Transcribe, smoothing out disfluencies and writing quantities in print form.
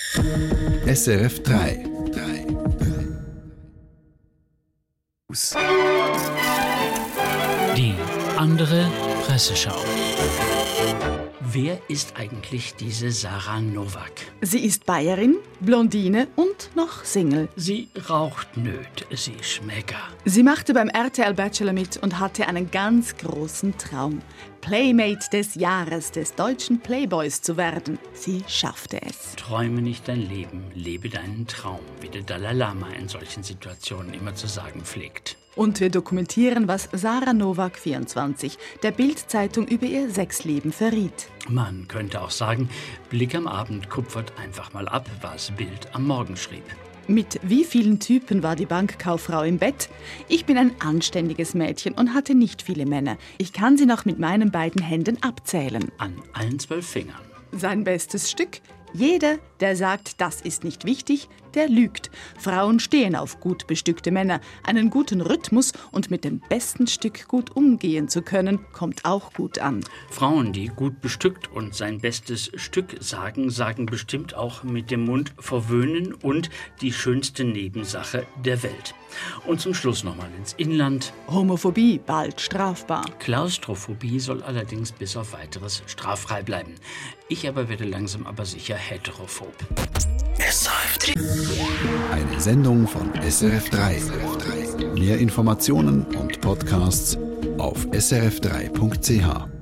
SRF 3. Die andere Presseschau. Wer ist eigentlich diese Sarah Novak? Sie ist Bayerin, Blondine und noch Single. Sie raucht nöt, sie Schmecker. Sie machte beim RTL Bachelor mit und hatte einen ganz großen Traum. Playmate des Jahres des deutschen Playboys zu werden. Sie schaffte es. Träume nicht dein Leben, lebe deinen Traum, wie der Dalai Lama in solchen Situationen immer zu sagen pflegt. Und wir dokumentieren, was Sarah Novak 24 der Bild-Zeitung über ihr Sexleben verriet. Man könnte auch sagen, Blick am Abend kupfert einfach mal ab, was Bild am Morgen schrieb. Mit wie vielen Typen war die Bankkauffrau im Bett? Ich bin ein anständiges Mädchen und hatte nicht viele Männer. Ich kann sie noch mit meinen beiden Händen abzählen. An allen 12 Fingern. Sein bestes Stück? Jeder, der sagt, das ist nicht wichtig, der lügt. Frauen stehen auf gut bestückte Männer. Einen guten Rhythmus und mit dem besten Stück gut umgehen zu können, kommt auch gut an. Frauen, die gut bestückt und sein bestes Stück sagen, sagen bestimmt auch mit dem Mund verwöhnen und die schönste Nebensache der Welt. Und zum Schluss nochmal ins Inland. Homophobie, bald strafbar. Klaustrophobie soll allerdings bis auf Weiteres straffrei bleiben. Ich aber werde langsam aber sicher heterophob. Eine Sendung von SRF 3. Mehr Informationen und Podcasts auf srf3.ch.